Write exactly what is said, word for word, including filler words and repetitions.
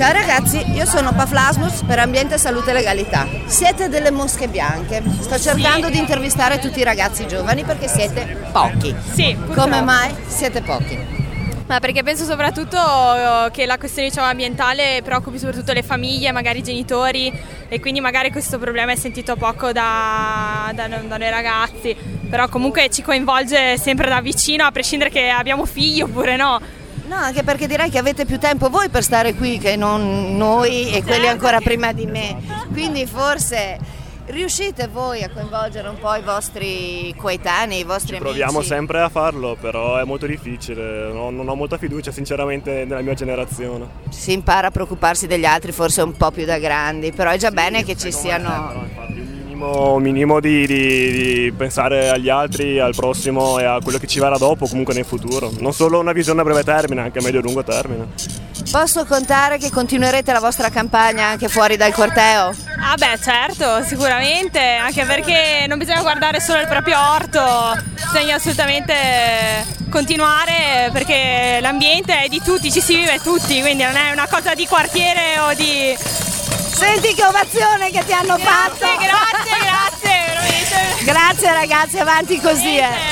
Ciao ragazzi, io sono Paflasmus per Ambiente, Salute e Legalità. Siete delle mosche bianche. Sto cercando sì. di intervistare tutti i ragazzi giovani perché siete pochi. Sì, purtroppo. Come mai siete pochi? Ma perché penso soprattutto che la questione, diciamo, ambientale preoccupi soprattutto le famiglie, magari i genitori, e quindi magari questo problema è sentito poco da, da, da noi ragazzi, però comunque ci coinvolge sempre da vicino, a prescindere che abbiamo figli oppure no. No, anche perché direi che avete più tempo voi per stare qui che non noi e quelli ancora prima di me, quindi forse riuscite voi a coinvolgere un po' i vostri coetanei, i vostri Ci amici? Proviamo sempre a farlo, però è molto difficile, no, non ho molta fiducia sinceramente nella mia generazione. Si impara a preoccuparsi degli altri forse un po' più da grandi, però è già sì, bene che ci siano... Me, però, infatti, un minimo, un minimo di, di, di pensare agli altri, al prossimo e a quello che ci verrà dopo, comunque nel futuro. Non solo una visione a breve termine, anche a medio e lungo termine. Posso contare che continuerete la vostra campagna anche fuori dal corteo? Ah beh, certo, sicuramente, anche perché non bisogna guardare solo il proprio orto, bisogna assolutamente continuare perché l'ambiente è di tutti, ci si vive tutti, quindi non è una cosa di quartiere o di... Senti che ovazione che ti hanno grazie, fatto! Grazie, grazie, veramente! Grazie ragazzi, avanti così! Eh.